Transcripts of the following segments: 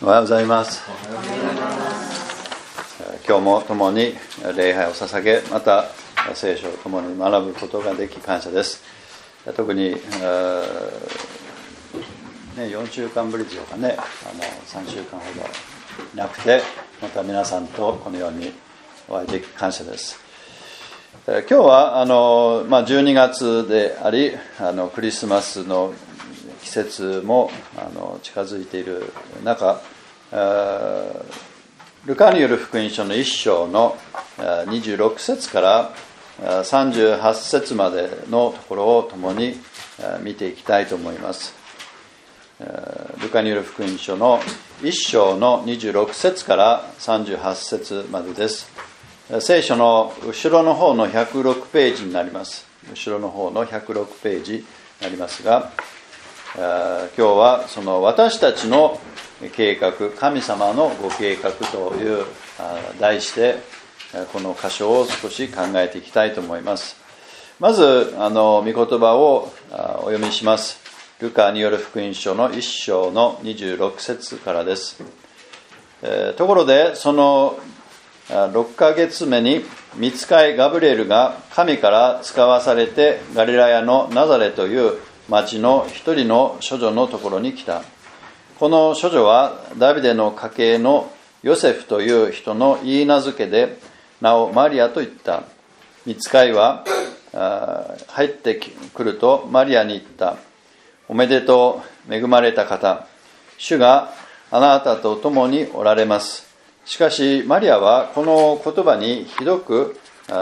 おはようございます。今日も共に礼拝を捧げ、また聖書を共に学ぶことができ感謝です。特に、4週間ぶりでしょうかね、3週間ほどいなくて、また皆さんとこのようにお会いでき感謝です。今日は12月であり、クリスマスの季節も近づいている中、ルカによる福音書の1章の26節から38節までのところを共に見ていきたいと思います。ルカによる福音書の1章の26節から38節までです。聖書の後ろの方の106ページになります。後ろの方の106ページになりますが、今日はその私たちの計画、神様のご計画という題してこの箇所を少し考えていきたいと思います。まず御言葉をお読みします。ルカによる福音書の1章の26節からです。ところでその6ヶ月目に御使いガブリエルが神から使わされてガリラヤのナザレという町の一人の処女のところに来た。この処女はダビデの家系のヨセフという人の言い名付けで名をマリアと言った。御使いは入ってくるとマリアに言った。おめでとう、恵まれた方、主があなたと共におられます。しかしマリアはこの言葉にひどく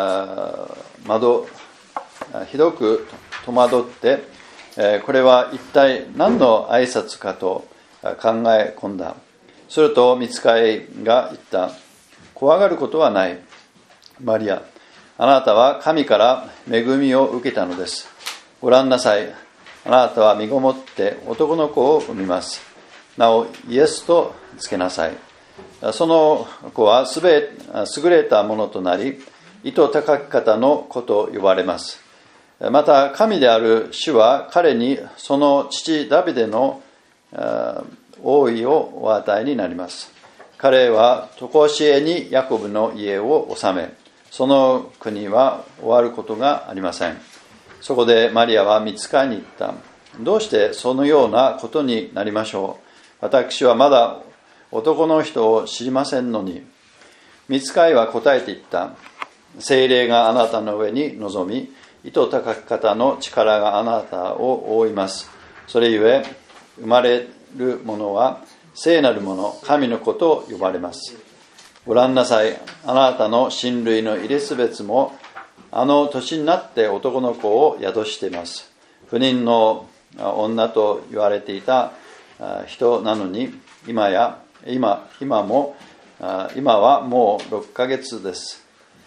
戸惑って、これは一体何の挨拶かと考え込んだ。すると御使いが言った。怖がることはない。マリア、あなたは神から恵みを受けたのです。ご覧なさい。あなたは身ごもって男の子を産みます。なおイエスとつけなさい。その子は優れたものとなり、意図高き方の子と呼ばれます。また神である主は彼にその父ダビデの王位をお与えになります。彼は常しえにヤコブの家を治め、その国は終わることがありません。そこでマリアは御使いに言った。どうしてそのようなことになりましょう。私はまだ男の人を知りませんのに。御使いは答えて言った。聖霊があなたの上に臨み、意図高き方の力があなたを覆います。それゆえ生まれるものは聖なるもの、神の子と呼ばれます。ご覧なさい。あなたの親類のエリザベスも年になって男の子を宿しています。不妊の女と言われていた人なのに今はもう6ヶ月です。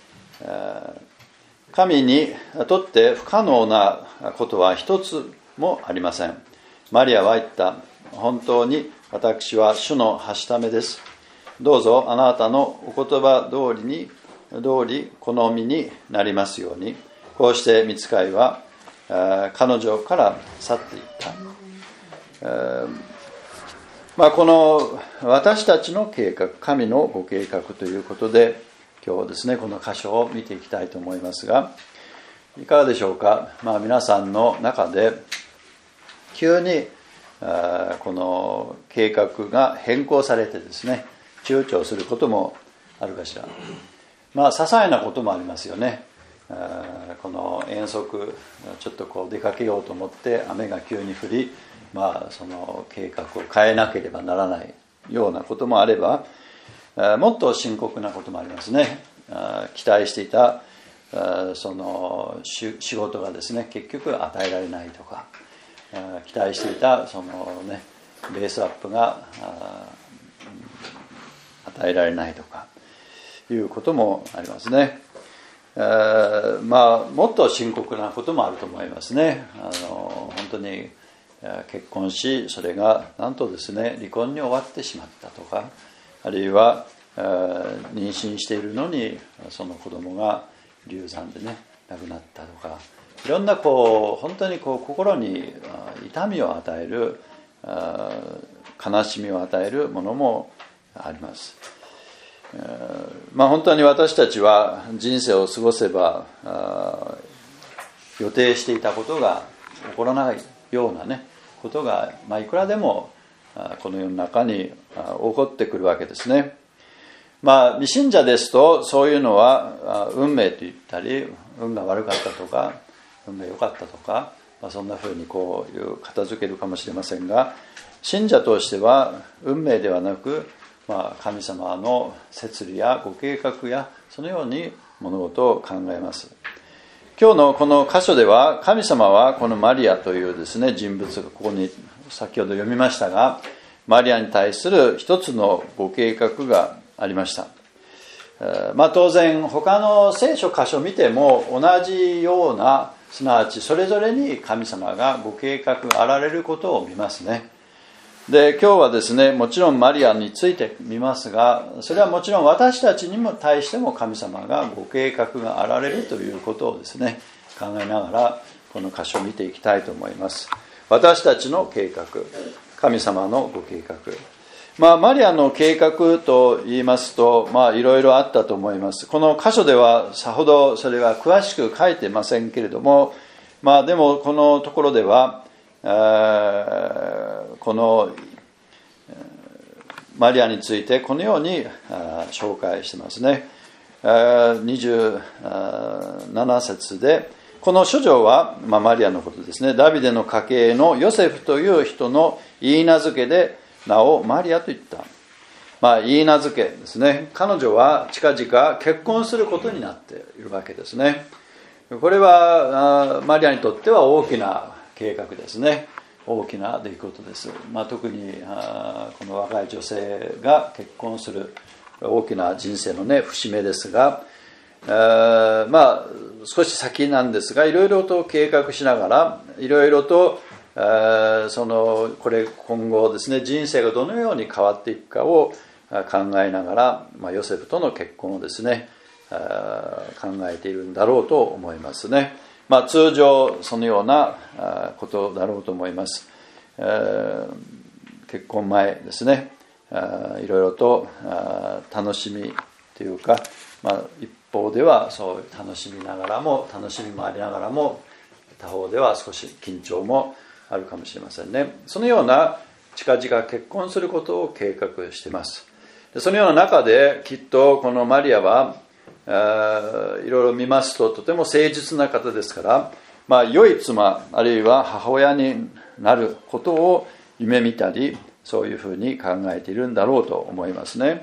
神にとって不可能なことは一つもありません。マリアは言った。本当に私は主のはしためです。どうぞあなたのお言葉通り好みになりますように。こうして御使いは彼女から去っていった。この私たちの計画、神のご計画ということで今日ですね、この箇所を見ていきたいと思いますが、いかがでしょうか。皆さんの中で急にこの計画が変更されてですね、躊躇することもあるかしら。些細なこともありますよね。この遠足ちょっと出かけようと思って雨が急に降り、その計画を変えなければならないようなこともあれば、もっと深刻なこともありますね。期待していたその仕事がですね、結局与えられないとか、期待していたそのねベースアップが与えられないとかいうこともありますね。もっと深刻なこともあると思いますね。本当に結婚し、それがなんとですね離婚に終わってしまったとか、あるいは妊娠しているのにその子供が流産でね亡くなったとか、いろんな本当に心に痛みを与える悲しみを与えるものもあります。本当に私たちは人生を過ごせば予定していたことが起こらないようなことが、いくらでもこの世の中に起こってくるわけですね。未信者ですとそういうのは運命と言ったり、運が悪かったとか運が良かったとか、そんなふうにこういう片付けるかもしれませんが、信者としては運命ではなく、神様の摂理やご計画やそのように物事を考えます。今日のこの箇所では、神様はこのマリアというですね人物がここに先ほど読みましたが、マリアに対する一つのご計画がありました。当然他の聖書箇所を見ても同じような、すなわちそれぞれに神様がご計画があられることを見ますね。で、今日はですね、もちろんマリアについて見ますが、それはもちろん私たちにも対しても神様がご計画があられるということをですね、考えながらこの箇所を見ていきたいと思います。私たちの計画、神様のご計画。マリアの計画と言いますと、いろいろあったと思います。この箇所ではさほどそれが詳しく書いてませんけれども、でもこのところではこのマリアについてこのように紹介してますね。27節で、この処女は、マリアのことですね、ダビデの家系のヨセフという人の言い名付けで名をマリアと言った。言い名付けですね。彼女は近々結婚することになっているわけですね。これはマリアにとっては大きな計画ですね。大きな出来事です。特にこの若い女性が結婚する大きな人生の節目ですが、少し先なんですが、いろいろと計画しながら、いろいろと今後ですね、人生がどのように変わっていくかを考えながら、ヨセフとの結婚をですね、考えているんだろうと思いますね。通常そのようなことだろうと思います。結婚前ですね、いろいろと楽しみというか、一方ではそう楽しみもありながらも、他方では少し緊張もあるかもしれませんね。そのような近々結婚することを計画しています。そのような中できっとこのマリアはいろいろ見ますととても誠実な方ですから、良い妻あるいは母親になることを夢見たり、そういうふうに考えているんだろうと思いますね。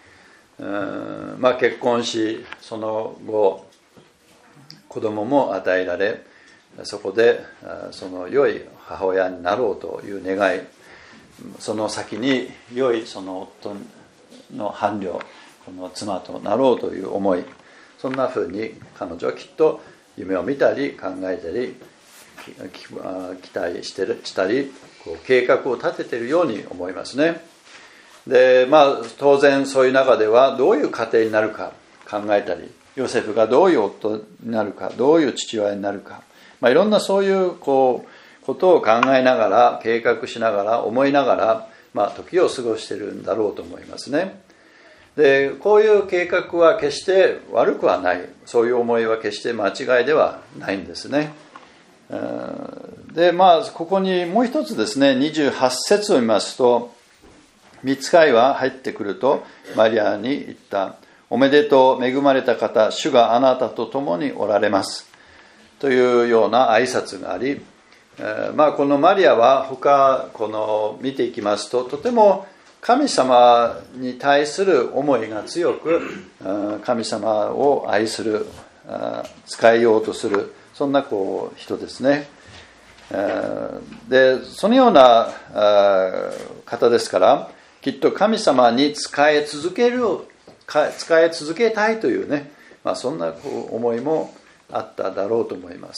結婚し、その後子供も与えられ、そこでその良い母親になろうという願い、その先に良いその夫の伴侶、この妻となろうという思い、そんなふうに彼女はきっと夢を見たり考えたり期待したり計画を立てているように思いますね。で、当然そういう中ではどういう家庭になるか考えたり、ヨセフがどういう夫になるか、どういう父親になるか、いろんなそういうことを考えながら、計画しながら、思いながら、時を過ごしているんだろうと思いますね。で、こういう計画は決して悪くはない、そういう思いは決して間違いではないんですね。で、ここにもう一つですね、28節を見ますと、御使いは入ってくるとマリアに言った。おめでとう、恵まれた方、主があなたと共におられますというような挨拶があり、このマリアは見ていきますと、とても神様に対する思いが強く、神様を愛する、使いようとする、そんな人ですね。で、そのような方ですから、きっと神様に仕え続けたいというね、そんな思いもあっただろうと思います。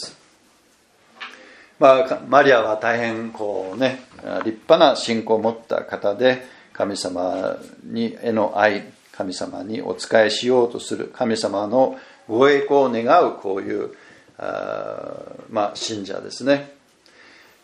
マリアは大変立派な信仰を持った方で、神様への愛、神様にお仕えしようとする、神様のご栄光を願うこういう信者ですね。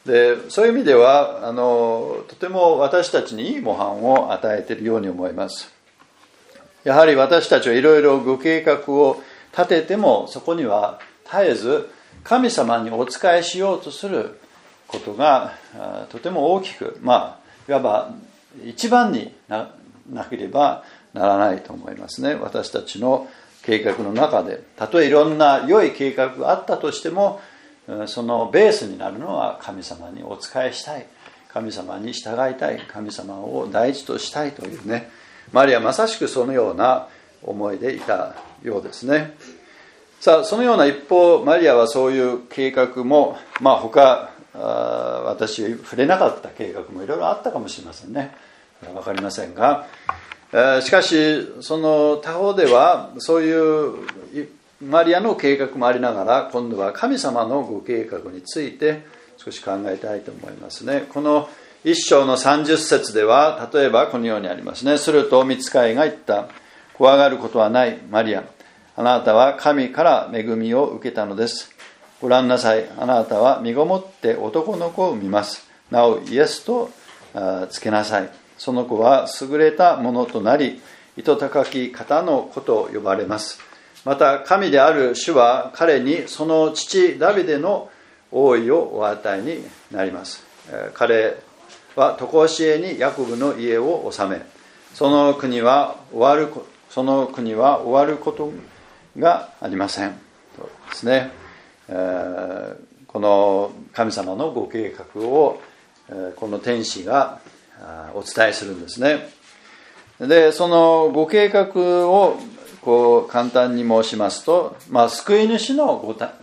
でそういう意味ではとても私たちにいい模範を与えているように思います。やはり私たちはいろいろご計画を立てても、そこには絶えず神様にお仕えしようとすることがとても大きく、いわば一番に なければならないと思いますね。私たちの計画の中で、たとえいろんな良い計画があったとしても、そのベースになるのは神様にお仕えしたい、神様に従いたい、神様を第一としたいというね、マリアはまさしくそのような思いでいたようですね。さあ、そのような一方、マリアはそういう計画も、他私触れなかった計画もいろいろあったかもしれませんね。わかりませんが、しかしその他方ではそういうマリアの計画もありながら、今度は神様のご計画について少し考えたいと思いますね。この一章の30節では、例えばこのようにありますね。すると御使いが言った。怖がることはない、マリア。あなたは神から恵みを受けたのです。ご覧なさい。あなたは身ごもって男の子を産みます。なおイエスとつけなさい。その子は優れたものとなり、糸高き方の子と呼ばれます。また神である主は彼にその父ダビデの王位をお与えになります。彼は常しえにヤコブの家を治め、その国は終わることがありません。とですね。この神様のご計画をこの天使がお伝えするんですね。で、そのご計画をこう簡単に申しますと、救い主の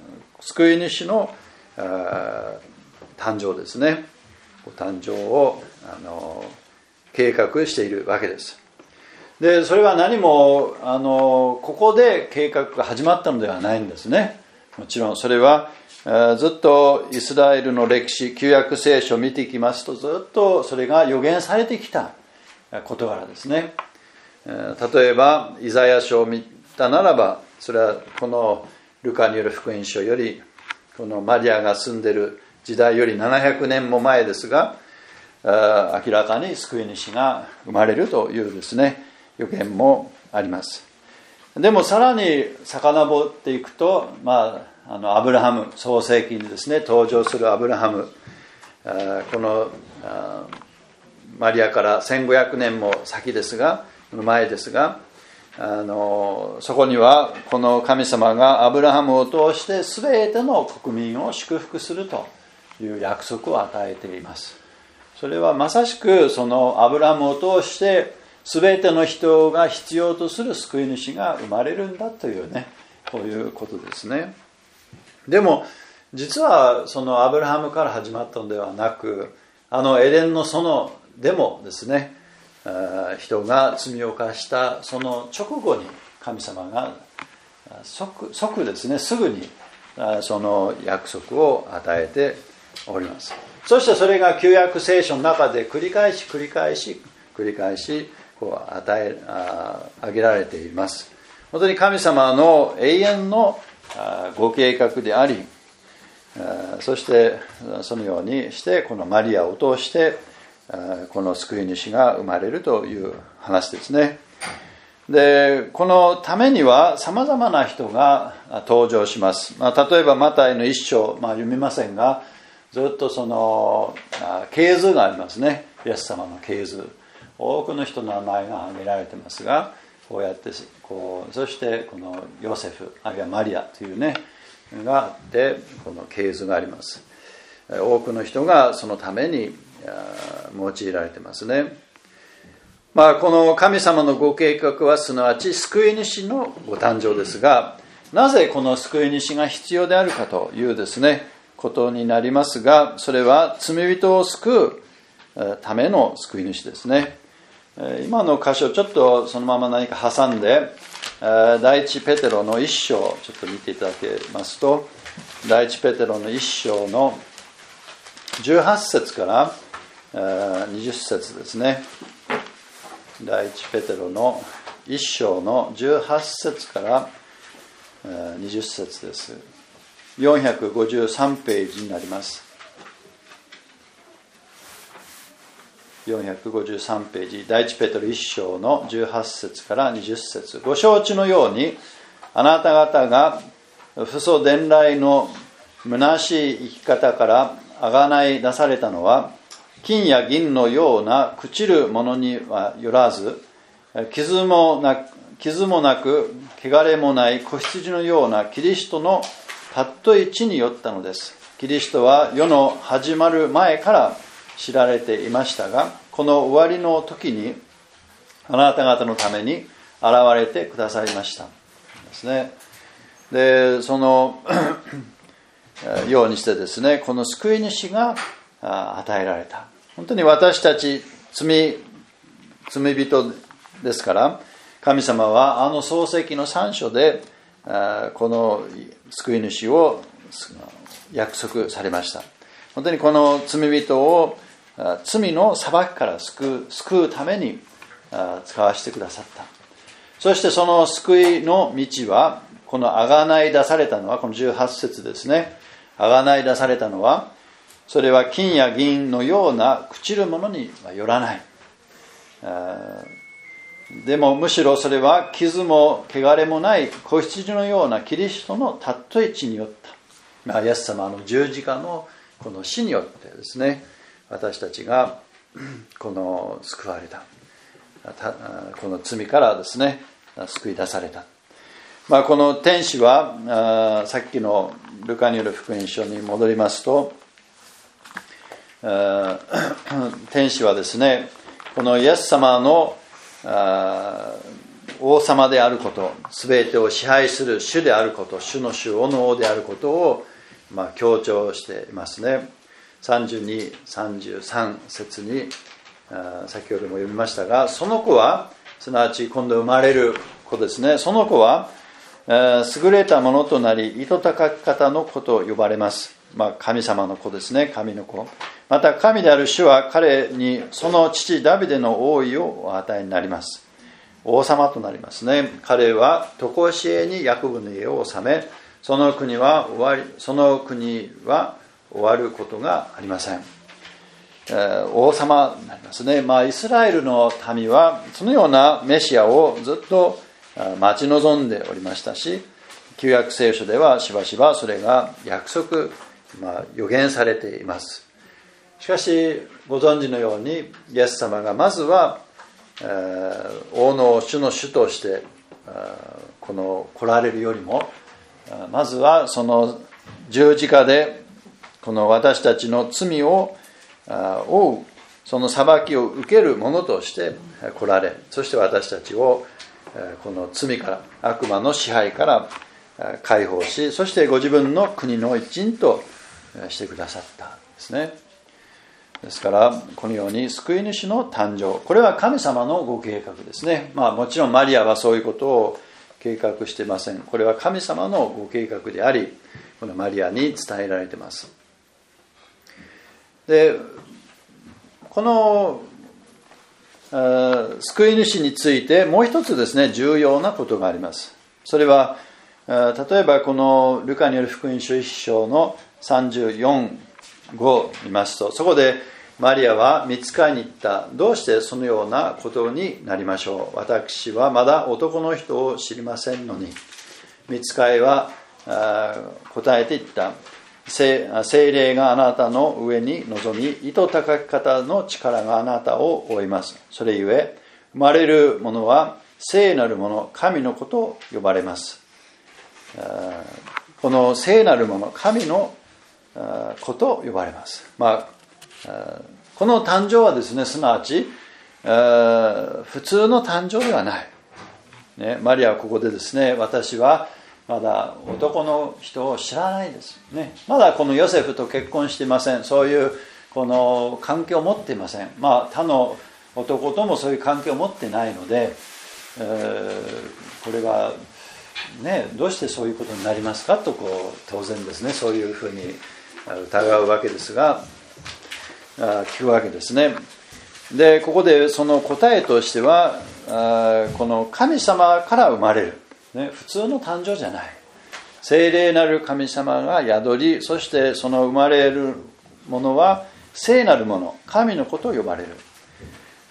誕生ですね。ご誕生を計画しているわけです。で、それは何もここで計画が始まったのではないんですね。もちろんそれはずっとイスラエルの歴史、旧約聖書を見ていきますと、ずっとそれが予言されてきた事柄ですね。例えばイザヤ書を見たならば、それはこのルカによる福音書より、このマリアが住んでいる時代より700年も前ですが、明らかに救い主が生まれるというですね、予言もあります。でもさらに遡っていくと、アブラハム、創世記にですね登場するアブラハム、このマリアから1500年も先ですが、前ですが、そこにはこの神様がアブラハムを通して全ての国民を祝福するという約束を与えています。それはまさしくそのアブラハムを通して全ての人が必要とする救い主が生まれるんだというね、こういうことですね。でも実はそのアブラハムから始まったのではなく、エデンの園でもですね、人が罪を犯したその直後に神様が即ですね、すぐにその約束を与えております。そしてそれが旧約聖書の中で繰り返しこう挙げられています。本当に神様の永遠のご計画であり、そしてそのようにしてこのマリアを通してこの救い主が生まれるという話ですね。で、このためにはさまざまな人が登場します。例えばマタイの一章、読みませんが、ずっとその系図がありますね。イエス様の系図、多くの人の名前が挙げられてますが、こうやってそしてこのヨセフあるいはマリアというねがあって、この系図があります。多くの人がそのために用いられてますね。この神様のご計画はすなわち救い主のご誕生ですが、なぜこの救い主が必要であるかというですねことになりますが、それは罪人を救うための救い主ですね。今の箇所ちょっとそのまま何か挟んで、第一ペテロの一章ちょっと見ていただけますと、第一ペテロの一章の18節から20節ですね。第一ペテロの一章の18節から20節です。453ページになります。 453ページ、第一ペテロ1章の18節から20節。ご承知のように、あなた方が父祖伝来の虚しい生き方からあがない出されたのは、金や銀のような朽ちるものにはよらず、傷もなく汚れもない子羊のようなキリストのたっとい地によったのです。キリストは世の始まる前から知られていましたが、この終わりの時にあなた方のために現れてくださいましたですね。で、そのようにしてですね、この救い主が与えられた。本当に私たち罪人ですから、神様は創世記の3章でこの救い主を約束されました。本当にこの罪人を罪の裁きから救うために使わせてくださった。そしてその救いの道は、このあがない出されたのは、この18節ですね。あがない出されたのは、それは金や銀のような朽ちるものにはよらない。でもむしろそれは傷も汚れもない子羊のようなキリストのたっとい地によった。イエス様の十字架のこの死によってですね、私たちがこの救われた。この罪からですね、救い出された。この天使はさっきのルカによる福音書に戻りますと、天使はですね、このイエス様の王様であること、すべてを支配する主であること、主の主、王の王であることを強調していますね。32、33節に先ほども読みましたが、その子は、すなわち今度生まれる子ですね。その子は優れたものとなり、糸高き方の子と呼ばれます。神様の子ですね、神の子。また神である主は彼にその父ダビデの王位をお与えになります。王様となりますね。彼は常しえにヤコブの家を治め、その国は終わることがありません。王様になりますね。イスラエルの民はそのようなメシアをずっと待ち望んでおりましたし、旧約聖書ではしばしばそれが約束、予言されています。しかしご存知のように、イエス様がまずは王の主の主として来られるよりも、まずはその十字架でこの私たちの罪を負う、その裁きを受けるものとして来られ、そして私たちをこの罪から、悪魔の支配から解放し、そしてご自分の国の一員としてくださったんですね。ですからこのように救い主の誕生、これは神様のご計画ですね。もちろんマリアはそういうことを計画していません。これは神様のご計画であり、このマリアに伝えられています。で、この救い主についてもう一つですね、重要なことがあります。それは例えばこのルカによる福音書1章の34、5を見ますと、そこでマリアは御使いに言った。どうしてそのようなことになりましょう。私はまだ男の人を知りませんのに。御使いは答えて言った。聖霊があなたの上に臨み、糸高き方の力があなたを覆います。それゆえ生まれるものは聖なるもの、神の子と呼ばれます。この聖なるもの、神の子と呼ばれます。この誕生はですね、すなわち普通の誕生ではない、ね、マリアはここでですね、私はまだ男の人を知らないです、ね、まだこのヨセフと結婚していません。そういうこの関係を持っていません。他の男ともそういう関係を持ってないので、これがね、どうしてそういうことになりますかと当然ですね、そういうふうに疑うわけですが、聞くわけですね。で、ここでその答えとしては、この神様から生まれる、ね、普通の誕生じゃない。聖霊なる神様が宿り、そしてその生まれるものは聖なるもの、神の子と呼ばれる。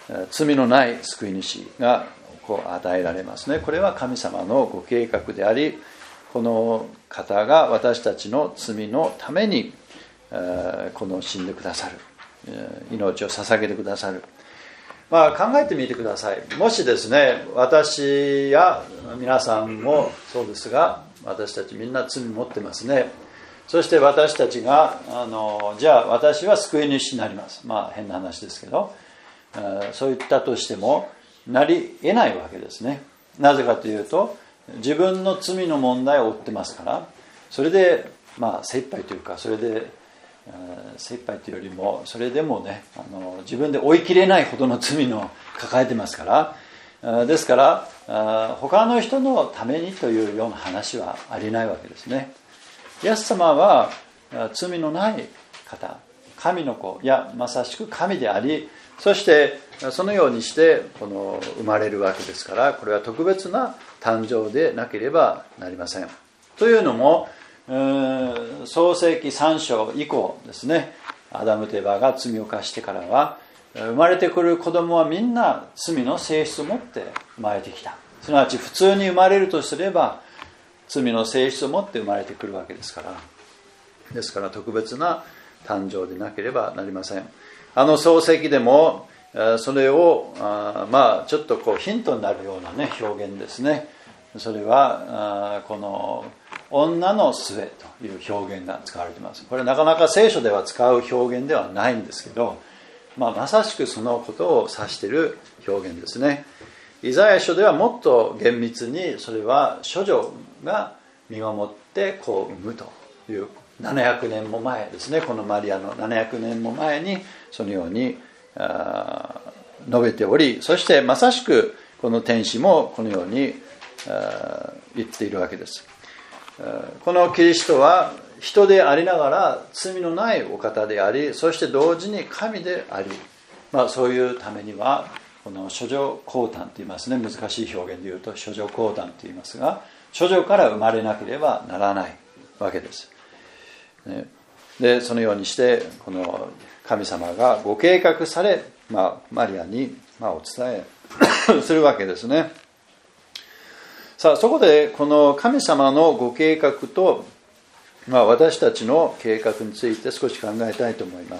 罪のない救い主が与えられますね。これは神様のご計画であり、この方が私たちの罪のために死んでくださる、命を捧げてくださる。考えてみてください。もしですね、私や皆さんもそうですが、私たちみんな罪持ってますね。そして私たちがじゃあ私は救い主になります、変な話ですけど、そういったとしてもなり得ないわけですね。なぜかというと、自分の罪の問題を負ってますから、それで精一杯というか、それで精一杯というよりも、それでもね、自分で追い切れないほどの罪の抱えてますから、ですから他の人のためにというような話はありないわけですね。イエス様は罪のない方、神の子、まさしく神であり、そしてそのようにして生まれるわけですから、これは特別な誕生でなければなりません。というのも、創世記3章以降ですね、アダムとエバが罪を犯してからは、生まれてくる子供はみんな罪の性質を持って生まれてきた。すなわち普通に生まれるとすれば罪の性質を持って生まれてくるわけですから、ですから特別な誕生でなければなりません。創世記でもそれをちょっとヒントになるようなね表現ですね。それはこの女の末という表現が使われています。これなかなか聖書では使う表現ではないんですけど、まさしくそのことを指している表現ですね。イザヤ書ではもっと厳密に、それは処女が身ごもって子を産むという700年も前ですね。このマリアの700年も前にそのように述べており、そしてまさしくこの天使もこのように言っているわけです。このキリストは人でありながら罪のないお方であり、そして同時に神であり、そういうためにはこの処女降誕と言いますね。難しい表現で言うと処女降誕と言いますが、処女から生まれなければならないわけです。でそのようにしてこの神様がご計画され、マリアにお伝えするわけですね。さあ、そこでこの神様のご計画と、私たちの計画について少し考えたいと思います。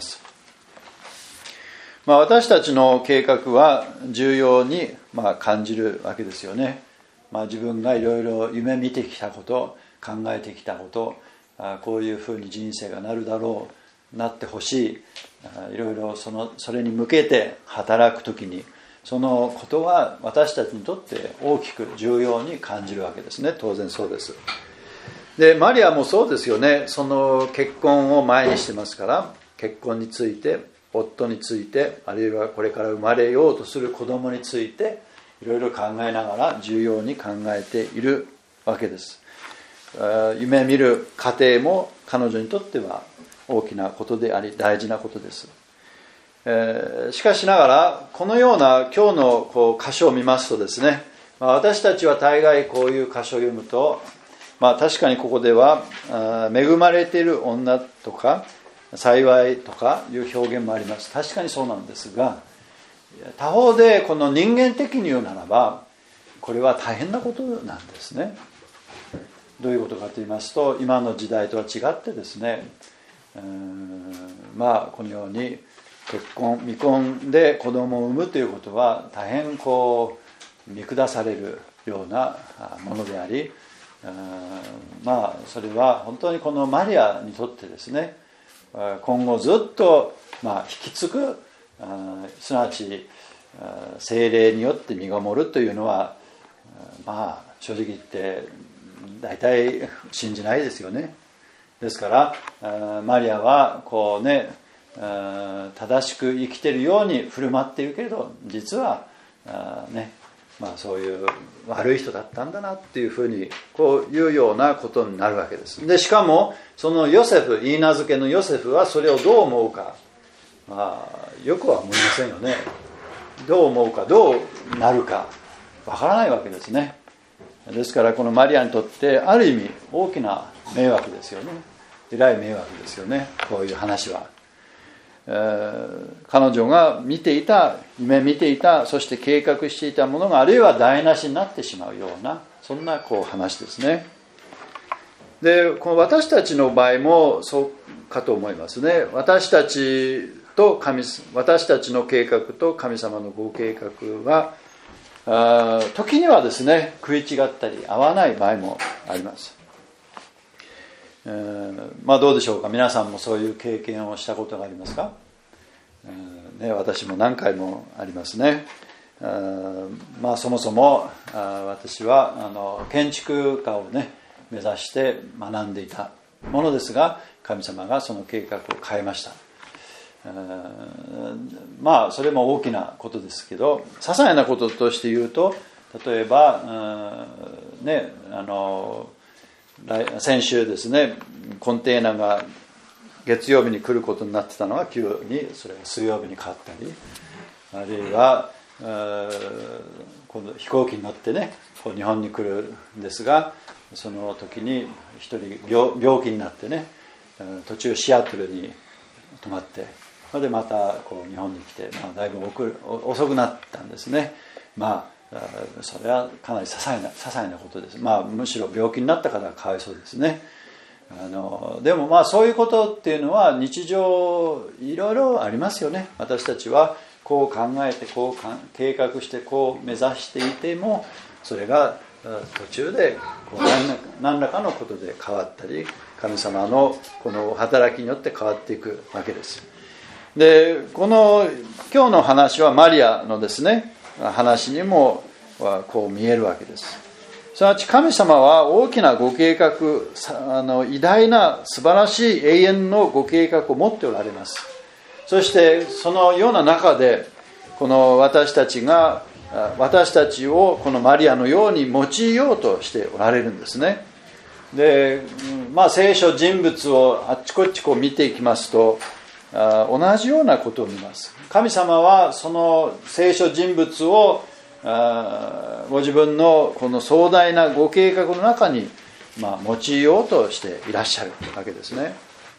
私たちの計画は重要に感じるわけですよね。自分がいろいろ夢見てきたこと、考えてきたこと、こういうふうに人生がなるだろう、なってほしい、いろいろそれに向けて働くときに、そのことは私たちにとって大きく重要に感じるわけですね。当然そうです。でマリアもそうですよね。その結婚を前にしてますから、結婚について、夫について、あるいはこれから生まれようとする子供についていろいろ考えながら重要に考えているわけです。夢見る過程も彼女にとっては大きなことであり大事なことです。しかしながらこのような今日の箇所を見ますとですね、私たちは大概こういう箇所を読むと、確かにここでは恵まれている女とか幸いとかいう表現もあります。確かにそうなんですが、他方でこの人間的に言うならばこれは大変なことなんですね。どういうことかと言いますと、今の時代とは違ってですね、このように結婚未婚で子供を産むということは大変見下されるようなものであり、それは本当にこのマリアにとってですね、今後ずっと引き継ぐ、すなわち聖霊によって身ごもるというのは正直言って大体信じないですよね。ですからマリアは正しく生きているように振る舞っているけれど、実はそういう悪い人だったんだなっていうふうにこういうようなことになるわけです。でしかもそのヨセフ、言い名付けのヨセフはそれをどう思うか、よくは思いませんよね。どう思うか、どうなるかわからないわけですね。ですからこのマリアにとってある意味大きな迷惑ですよね。えらい迷惑ですよね、こういう話は。 彼女が夢見ていた、そして計画していたものがあるいは台無しになってしまうような、そんな話ですね。で、この私たちの場合もそうかと思いますね。私たちの計画と神様のご計画は時にはですね、食い違ったり合わない場合もあります。どうでしょうか。皆さんもそういう経験をしたことがありますか。私も何回もありますね。そもそも私は建築家をね目指して学んでいたものですが、神様がその計画を変えました。それも大きなことですけど、些細なこととして言うと、例えば先週ですね、コンテナが月曜日に来ることになってたのが急にそれが水曜日に変わったり、あるいは今度飛行機に乗ってね日本に来るんですが、その時に一人病気になってね、途中シアトルに泊まって、それでまた日本に来て、だいぶ遅くなったんですね。それはかなり些細なことです。むしろ病気になった方がかわいそうですね。でもそういうことっていうのは日常いろいろありますよね。私たちはこう考えて計画して目指していても、それが途中で何らかのことで変わったり、神様のこの働きによって変わっていくわけです。で、今日の話はマリアのですね話にも見えるわけです。すなわち神様は大きなご計画、偉大な素晴らしい永遠のご計画を持っておられます。そしてそのような中でこの私たちをこのマリアのように用いようとしておられるんですね。で、聖書人物をあっちこっち見ていきますと、同じようなことを見ます。神様はその聖書人物をご自分のこの壮大なご計画の中に用いようとしていらっしゃるわけですね。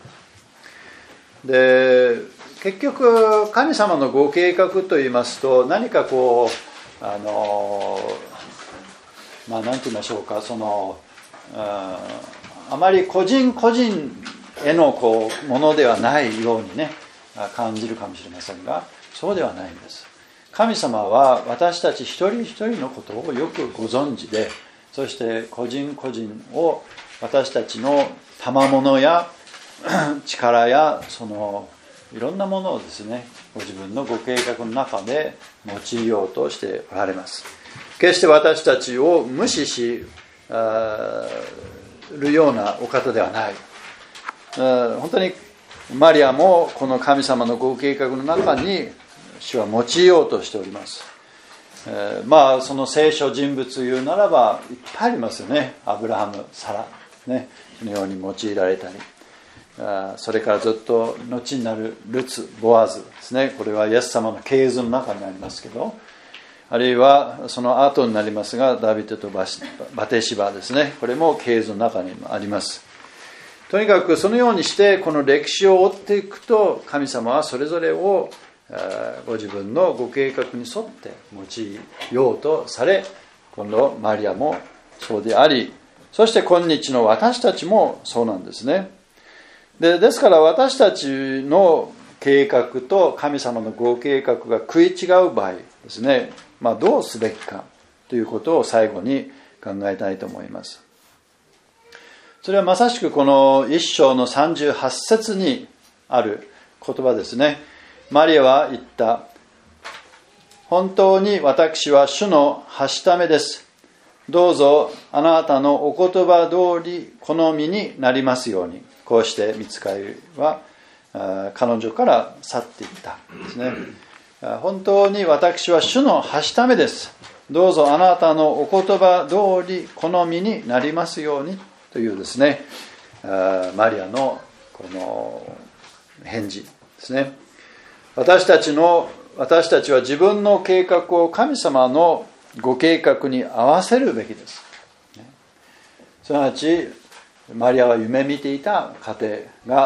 で、結局神様のご計画といいますと、何かなんて言いましょうか、あまり個人個人へのものではないようにね感じるかもしれませんが、そうではないんです。神様は私たち一人一人のことをよくご存知で、そして個人個人を私たちの賜物や力やいろんなものをですね、ご自分のご計画の中で用いようとしておられます。決して私たちを無視しるようなお方ではない。本当にマリアもこの神様のご計画の中に主は用いようとしております。その聖書人物言うならばいっぱいありますよね。アブラハム、サラ、ね、のように用いられたり、それからずっと後になるルツ、ボアズですね。これはイエス様の系図の中にありますけど、あるいはその後になりますがダビデとバテシバですね。これも系図の中にあります。とにかくそのようにしてこの歴史を追っていくと、神様はそれぞれをご自分のご計画に沿って用いようとされ、今度マリアもそうであり、そして今日の私たちもそうなんですね。ですから私たちの計画と神様のご計画が食い違う場合ですね、どうすべきかということを最後に考えたいと思います。それはまさしくこの1章の38節にある言葉ですね。マリアは言った。本当に私は主のはしためです。どうぞあなたのお言葉通り好みになりますように。こうして御使いは彼女から去っていったんですね。本当に私は主のはしためです。どうぞあなたのお言葉通り好みになりますようにというですね、マリアのこの返事ですね。私たちは自分の計画を神様のご計画に合わせるべきです。すなわちマリアは夢見ていた家庭が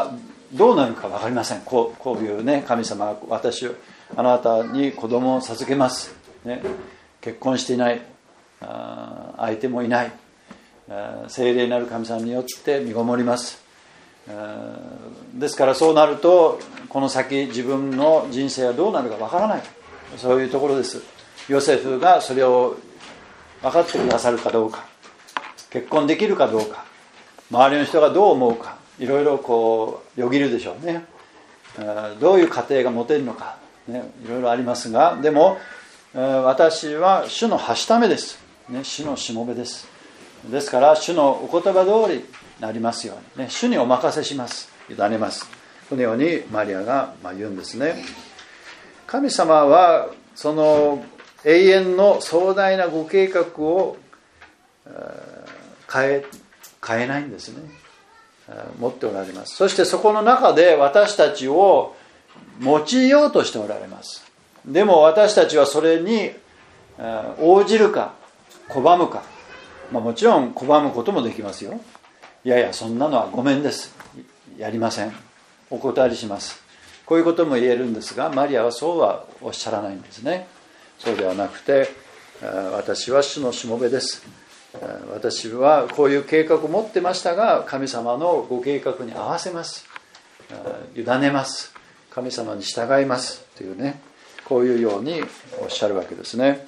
どうなるか分かりません。こういうね、神様はあなたに子供を授けます、ね、結婚していない、相手もいない、聖霊なる神様によって身ごもります。ですからそうなるとこの先自分の人生はどうなるか分からない、そういうところです。ヨセフがそれを分かってくださるかどうか、結婚できるかどうか、周りの人がどう思うか、いろいろよぎるでしょうね。どういう家庭が持てるのか、ね、いろいろありますが、でも私は主のはしためです、ね、主のしもべです。ですから主のお言葉通りになりますように、ね、主にお任せします、委ねます。このようにマリアが言うんですね。神様はその永遠の壮大なご計画を変えないんですね。持っておられます。そしてそこの中で私たちを用いようとしておられます。でも私たちはそれに応じるか拒むか、もちろん拒むこともできますよ。いやいやそんなのはごめんです、やりません、お断りします、こういうことも言えるんですが、マリアはそうはおっしゃらないんですね。そうではなくて、私は主のしもべです、私はこういう計画を持ってましたが神様のご計画に合わせます、委ねます、神様に従いますというね、こういうようにおっしゃるわけですね。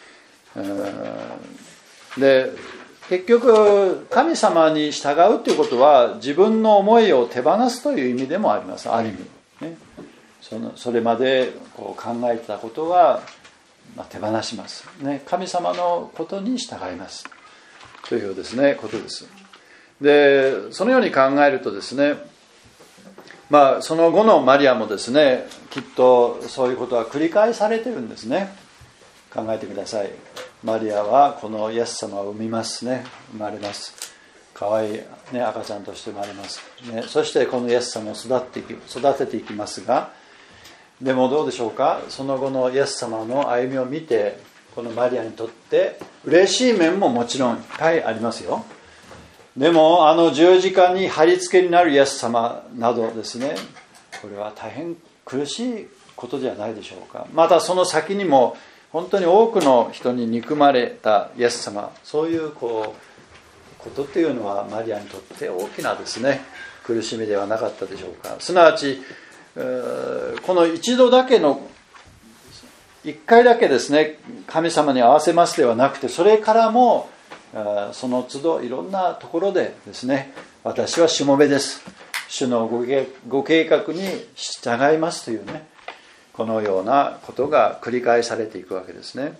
で結局神様に従うということは自分の思いを手放すという意味でもあります。ある意味、ね、それまで考えたことは手放します、ね、神様のことに従いますというですねことです。でそのように考えるとですね、その後のマリアもですねきっとそういうことは繰り返されてるんですね。考えてください。マリアはこのイエス様を産みますね、生まれます。可愛い、ね、赤ちゃんとして生まれます、ね、そしてこのイエス様を育てていきますが、でもどうでしょうか、その後のイエス様の歩みを見てこのマリアにとって嬉しい面ももちろんいっぱいありますよ。でも十字架に貼り付けになるイエス様などですね、これは大変苦しいことじゃないでしょうか。またその先にも本当に多くの人に憎まれたイエス様、そういうことっていうのはマリアにとって大きなですね苦しみではなかったでしょうか。すなわちこの一度だけの一回だけですね神様に合わせますではなくて、それからもその都度いろんなところでですね、私はしもべです、主のご計画に従いますというね、このようなことが繰り返されていくわけですね。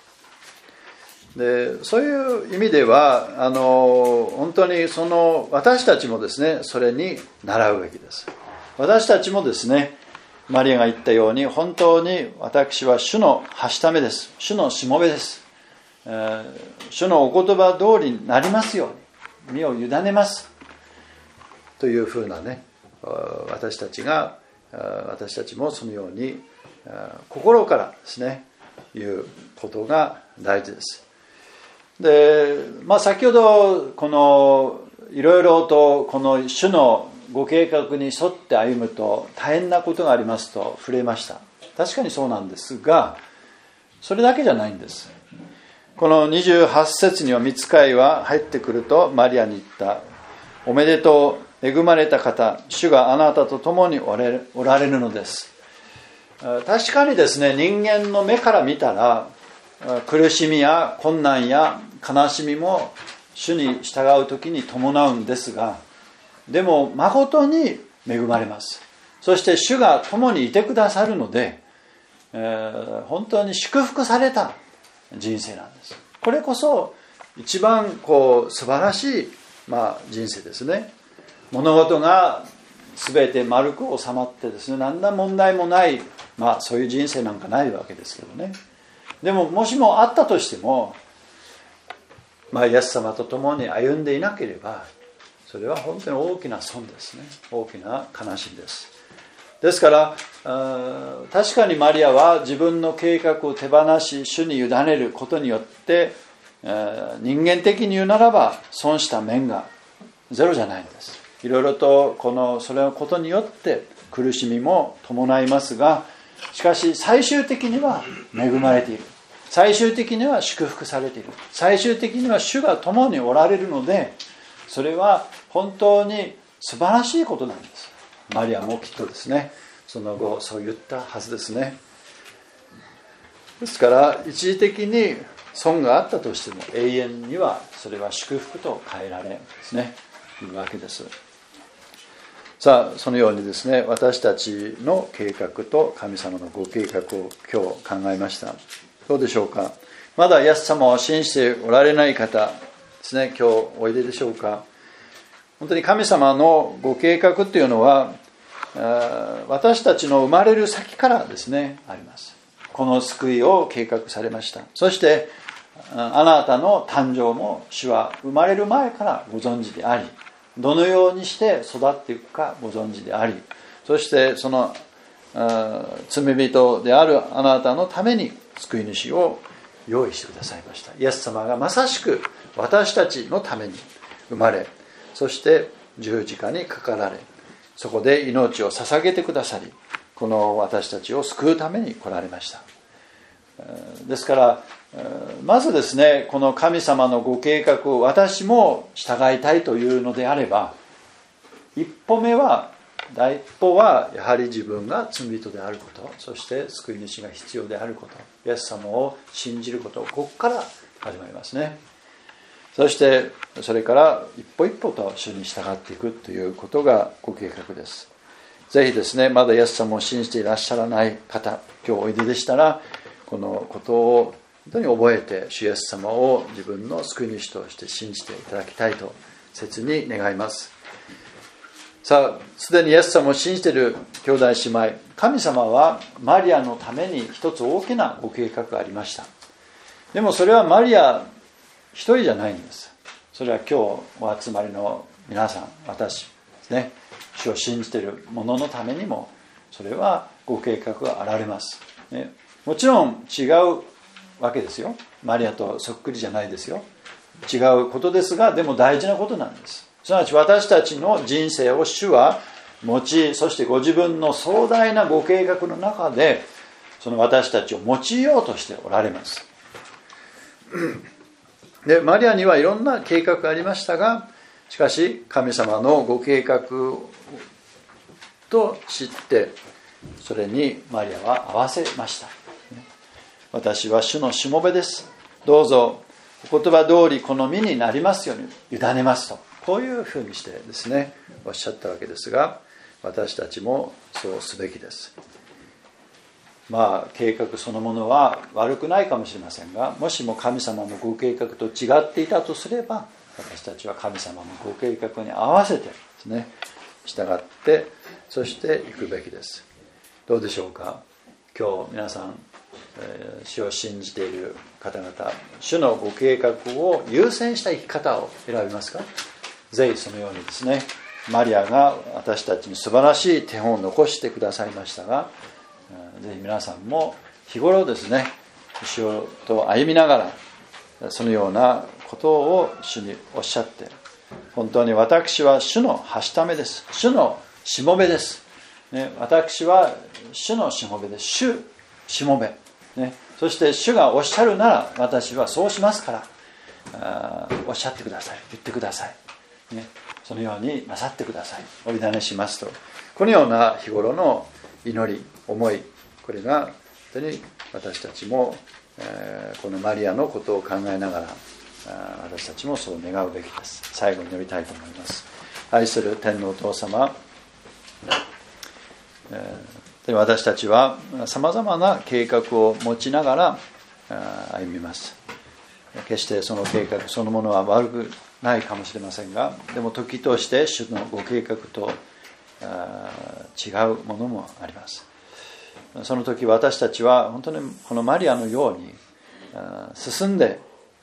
でそういう意味では本当に私たちもですねそれに習うべきです。私たちもですね、マリアが言ったように、本当に私は主のはしためです、主のしもべです、主のお言葉通りになりますように身を委ねますというふうなね、私たちもそのように心からですね言うことが大事です。で、先ほどいろいろとこの主のご計画に沿って歩むと大変なことがありますと触れました。確かにそうなんですが、それだけじゃないんです。この28節には御使いは入ってくるとマリアに言った。おめでとう、恵まれた方、主があなたと共におられるのです。確かにですね、人間の目から見たら苦しみや困難や悲しみも主に従う時に伴うんですが、でも誠に恵まれます。そして主が共にいてくださるので、本当に祝福された人生なんです。これこそ一番素晴らしい、人生ですね。物事が全て丸く収まってですね、何ら問題もない、そういう人生なんかないわけですけどね。でももしもあったとしても、イエス様と共に歩んでいなければ、それは本当に大きな損ですね。大きな悲しみです。ですから確かにマリアは自分の計画を手放し主に委ねることによって人間的に言うならば損した面がゼロじゃないんです。 いろいろとそれのことによって苦しみも伴いますが、しかし最終的には恵まれている、最終的には祝福されている、最終的には主が共におられるので、それは本当に素晴らしいことなんです。マリアもきっとですね、その後そう言ったはずですね。ですから一時的に損があったとしても、永遠にはそれは祝福と変えられですね、いうわけです。さあ、そのようにですね、私たちの計画と神様のご計画を今日考えました。どうでしょうか。まだイエス様を信じておられない方ですね、今日おいででしょうか。本当に神様のご計画というのは、私たちの生まれる先からですね、あります。この救いを計画されました。そしてあなたの誕生も主は生まれる前からご存知であり、どのようにして育っていくかご存知であり、そしてその罪人であるあなたのために救い主を用意してくださいました。イエス様がまさしく私たちのために生まれ、そして十字架にかかられ、そこで命を捧げてくださり、この私たちを救うために来られました。ですからまずですね、この神様のご計画を私も従いたいというのであれば、第一歩はやはり自分が罪人であること、そして救い主が必要であること、イエス様を信じること、ここから始まりますね。そしてそれから一歩一歩と主に従っていくということがご計画です。ぜひですね、まだイエス様を信じていらっしゃらない方、今日おいででしたら、このことを本当に覚えて、主イエス様を自分の救い主として信じていただきたいと切に願います。さあ、すでにイエス様を信じている兄弟姉妹、神様はマリアのために一つ大きなご計画がありました。でもそれはマリア一人じゃないんです。それは今日お集まりの皆さん、私ですね、主を信じている者のためにもそれはご計画があられます、ね、もちろん違うわけですよ。マリアとそっくりじゃないですよ。違うことですが、でも大事なことなんです。すなわち私たちの人生を主は持ち、そしてご自分の壮大なご計画の中でその私たちを用いようとしておられます。で、マリアにはいろんな計画がありましたが、しかし神様のご計画と知ってそれにマリアは合わせました。私は主のしもべです、どうぞお言葉通りこの身になりますように委ねますと、こういうふうにしてですねおっしゃったわけですが、私たちもそうすべきです。計画そのものは悪くないかもしれませんが、もしも神様のご計画と違っていたとすれば、私たちは神様のご計画に合わせてですね従って、そしていくべきです。どうでしょうか。今日皆さん、主を信じている方々、主のご計画を優先した生き方を選びますか。ぜひそのようにですね、マリアが私たちに素晴らしい手本を残してくださいましたが、ぜひ皆さんも日頃ですね、主と歩みながらそのようなことを主におっしゃって、本当に私は主のはしためです、主のしもべです、ね、私は主のしもべです、主しもべ、ね、そして主がおっしゃるなら私はそうしますから、おっしゃってください、言ってください、ね、そのようになさってください、お委ねしますと、このような日頃の祈り、思い、これが本当に私たちも、このマリアのことを考えながら私たちもそう願うべきです。最後に祈りたいと思います。愛する天のお父様、私たちはさまざまな計画を持ちながら歩みます。決してその計画そのものは悪くないかもしれませんが、でも時として主のご計画と違うものもあります。その時私たちは本当にこのマリアのように進んで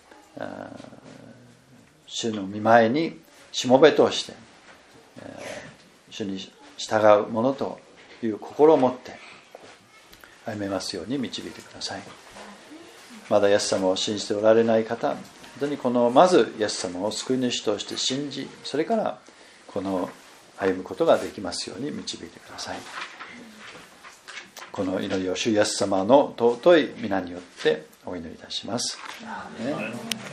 主の御前にしもべとして主に従うものという心を持って歩めますように導いてください。まだイエス様を信じておられない方、本当にまずイエス様を救い主として信じ、それからこの歩むことができますように導いてください。この祈りを主イエス様の尊い皆によってお祈りいたします。アーメン。